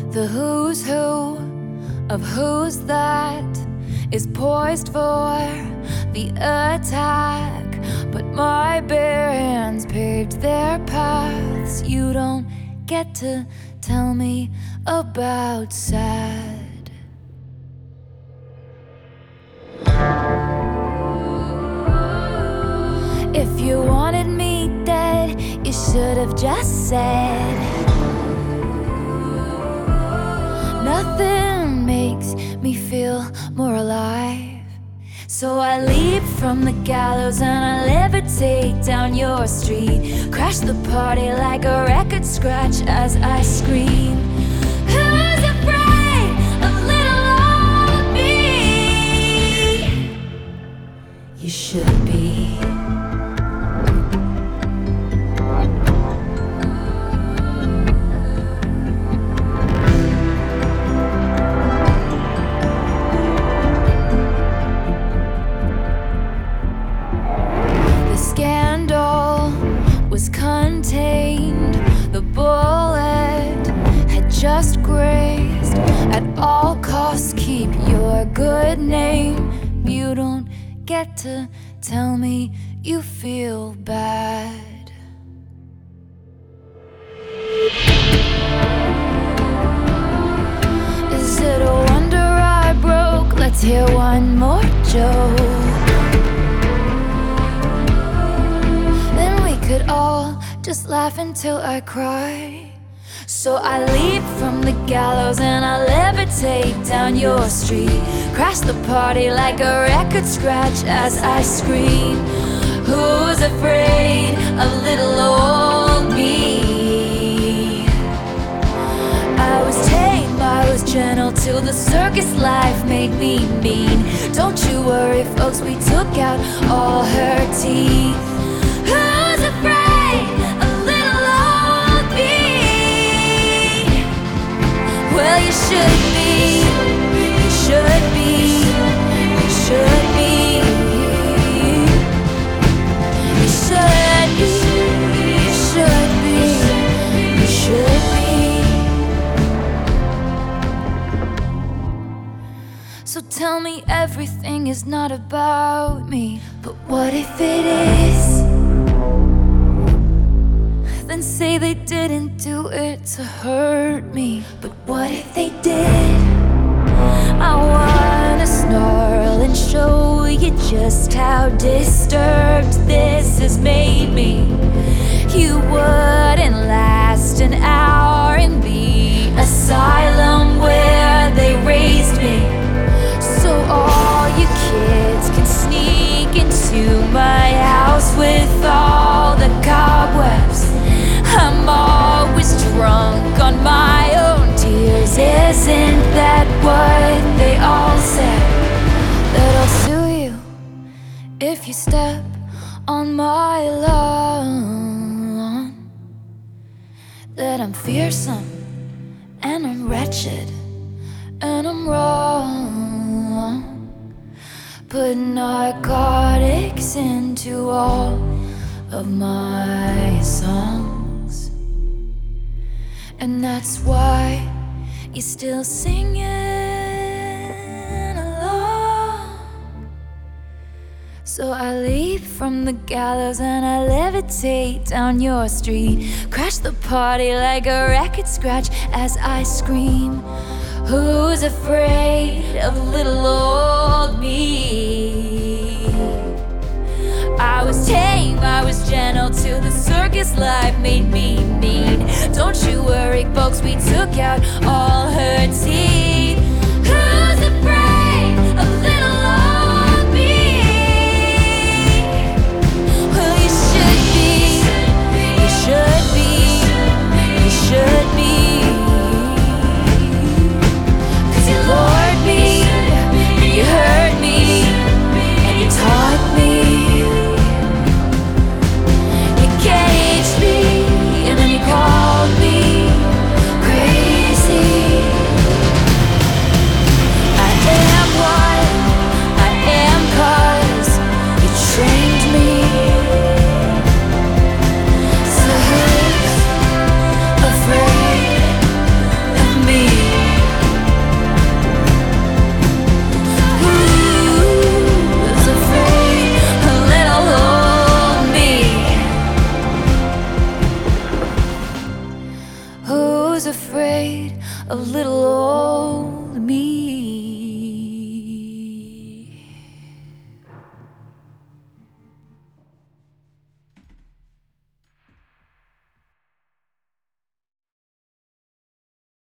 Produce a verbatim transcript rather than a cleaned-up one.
The who's who of who's that is poised for the attack, but my bare hands paved their paths. You don't get to tell me about sad. If you wanted me dead, you should have just said. Nothing makes me feel more alive. So I leap from the gallows and I levitate down your street. Crash the party like a record scratch as I scream. Who's afraid of little old me? You should be. Contained, the bullet had just grazed. At all costs, keep your good name. You don't get to tell me you feel bad. Is it a wonder I broke? Let's hear one more joke. Could all just laugh until I cry. So I leap from the gallows and I levitate down your street. Crash the party like a record scratch as I scream. Who's afraid of little old me? I was tame, I was gentle till the circus life made me mean. Don't you worry folks, we took out all her teeth. Who's afraid of little old me? Well, you should be, you should be, you should be, you should be, you should be, you should be. So tell me everything is not about me, but what if it is? Then say they didn't do it to hurt me. But what if they did? I wanna snarl and show you just how disturbed this has made me. You wouldn't last an hour in the asylum where they raised me. So all you kids can sneak into my house with all the cobwebs. I'm always drunk on my own tears. Isn't that what they all say? That I'll sue you if you step on my lawn. That I'm fearsome and I'm wretched and I'm wrong. Put narcotics into all of my songs. And that's why you're still singing along. So I leap from the gallows and I levitate down your street. Crash the party like a record scratch as I scream. Who's afraid of little old me? I was tame, I was gentle till the circus life made me mean. Don't you worry, folks, we took out all her teeth. Who's afraid of little old me? Well, you should be, you should be, you should be. 'Cause you lured me, and you hurt me, and you taught me. Caged me, and then you called me crazy. was afraid of little old me.